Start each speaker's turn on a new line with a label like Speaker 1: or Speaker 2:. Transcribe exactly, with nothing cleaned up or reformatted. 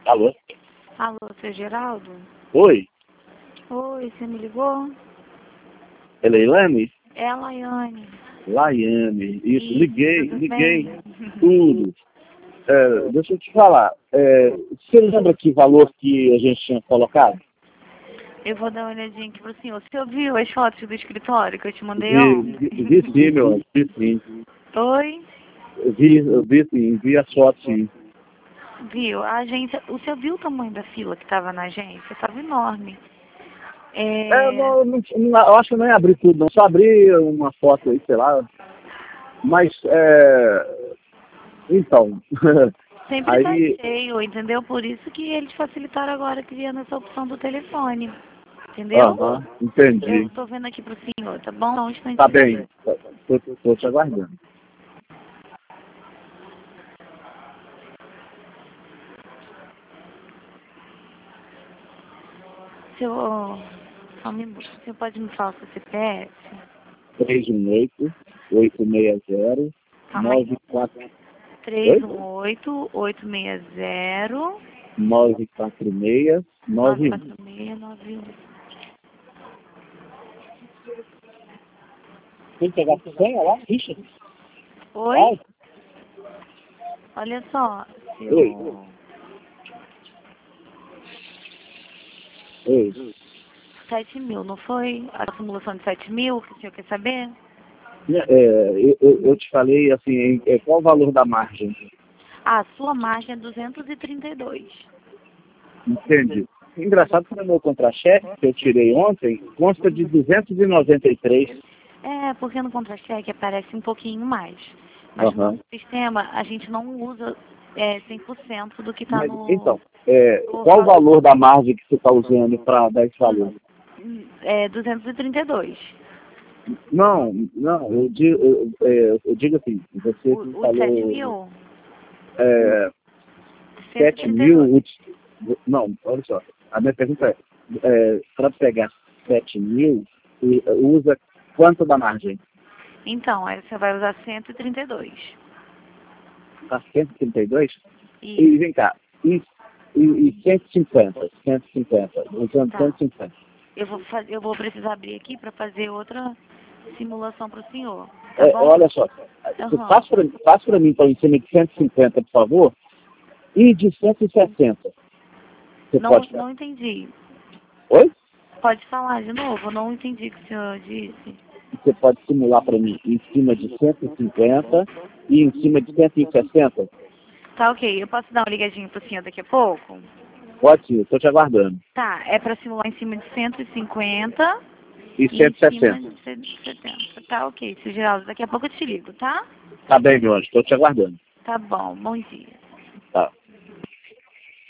Speaker 1: Alô?
Speaker 2: Alô, seu Geraldo?
Speaker 1: Oi?
Speaker 2: Oi, você me ligou?
Speaker 1: É Leilane?
Speaker 2: É a Laiane.
Speaker 1: Laiane. Isso,
Speaker 2: Isso,
Speaker 1: liguei,
Speaker 2: tudo
Speaker 1: liguei.
Speaker 2: bem?
Speaker 1: Tudo. É, deixa eu te falar. É, você lembra que valor que a gente tinha colocado?
Speaker 2: Eu vou dar uma olhadinha aqui pro senhor. Você ouviu as fotos do escritório que eu te mandei
Speaker 1: Vi,
Speaker 2: ontem?
Speaker 1: vi, vi sim, meu anjo, vi sim.
Speaker 2: Oi?
Speaker 1: Eu vi, eu vi sim, vi as fotos sim.
Speaker 2: Viu? A agência... O senhor viu o tamanho da fila que estava na agência? Estava enorme.
Speaker 1: É,
Speaker 2: É...
Speaker 1: não, não, não, eu acho que não é abrir tudo, não. Só abrir uma foto aí, sei lá. Mas, é... Então,
Speaker 2: Sempre tá
Speaker 1: aí...
Speaker 2: cheio, entendeu? Por isso que eles facilitaram agora criando essa opção do telefone. Entendeu?
Speaker 1: Aham, entendi.
Speaker 2: Eu tô vendo aqui pro senhor, tá bom? Só um instante.
Speaker 1: Tá bem, tô, tô, tô te aguardando.
Speaker 2: Seu... Só um minuto. Você pode me falar o seu C P F?
Speaker 1: três um oito, oito seis zero,
Speaker 2: Calma aí.
Speaker 1: nove quatro...
Speaker 2: três
Speaker 1: Oi?
Speaker 2: um oito, oito seis zero,
Speaker 1: nove quatro seis,
Speaker 2: nove
Speaker 1: nove um.
Speaker 2: quatro seis nove um.
Speaker 1: Tem que pegar a senha lá, Richard?
Speaker 2: Oi?
Speaker 1: Vai.
Speaker 2: Olha só,
Speaker 1: Oi.
Speaker 2: seu...
Speaker 1: Oi.
Speaker 2: sete mil, não foi? A simulação de sete mil que o senhor quer saber?
Speaker 1: É, eu, eu eu te falei assim, é, qual o valor da margem?
Speaker 2: A sua margem é duzentos e trinta e dois.
Speaker 1: Entendi. Engraçado que no meu contra-cheque que eu tirei ontem, consta de duzentos e noventa e três.
Speaker 2: É, porque no contra-cheque aparece um pouquinho mais. Mas no
Speaker 1: Aham.
Speaker 2: nosso sistema, a gente não usa é, cem por cento do que está
Speaker 1: Mas,
Speaker 2: no...
Speaker 1: então, é,
Speaker 2: no
Speaker 1: qual o
Speaker 2: valor.
Speaker 1: valor da margem que você está usando para dar esse valor?
Speaker 2: É duzentos e trinta e dois.
Speaker 1: Não, não, eu digo, eu, é, eu digo assim, você
Speaker 2: O, o de sete
Speaker 1: falou
Speaker 2: mil?
Speaker 1: é,
Speaker 2: cento e
Speaker 1: sete
Speaker 2: trinta e
Speaker 1: mil,
Speaker 2: dois.
Speaker 1: ut- não, olha só, a minha pergunta é, é para pegar sete mil, e- usa quanto da margem?
Speaker 2: Então, aí você vai usar cento e trinta e dois.
Speaker 1: Tá cento e trinta e dois?
Speaker 2: Isso,
Speaker 1: E vem cá, e, e, e cento e cinquenta, cento e cinquenta, usando
Speaker 2: tá.
Speaker 1: cento e cinquenta.
Speaker 2: Eu vou, faz... eu vou precisar abrir aqui para fazer outra simulação para o senhor, tá
Speaker 1: É,
Speaker 2: bom?
Speaker 1: olha só, você
Speaker 2: Aham.
Speaker 1: faz para faz para mim, para em cima de cento e cinquenta, por favor, e de cento e sessenta. Você
Speaker 2: Não,
Speaker 1: pode
Speaker 2: não entendi.
Speaker 1: Oi?
Speaker 2: Pode falar de novo, não entendi o que o senhor disse.
Speaker 1: Você pode simular para mim em cima de cento e cinquenta e em cima de cento e sessenta?
Speaker 2: Tá, ok. Eu posso dar uma ligadinha pro senhor daqui a pouco?
Speaker 1: Pode sim, estou te aguardando.
Speaker 2: Tá, é para simular em cima de cento e cinquenta
Speaker 1: E
Speaker 2: e em cima
Speaker 1: cento e sessenta.
Speaker 2: de cento e setenta. Tá, ok, seu Geraldo. Daqui a pouco eu te ligo, tá?
Speaker 1: Tá bem, meu anjo, estou te aguardando.
Speaker 2: Tá bom, bom dia.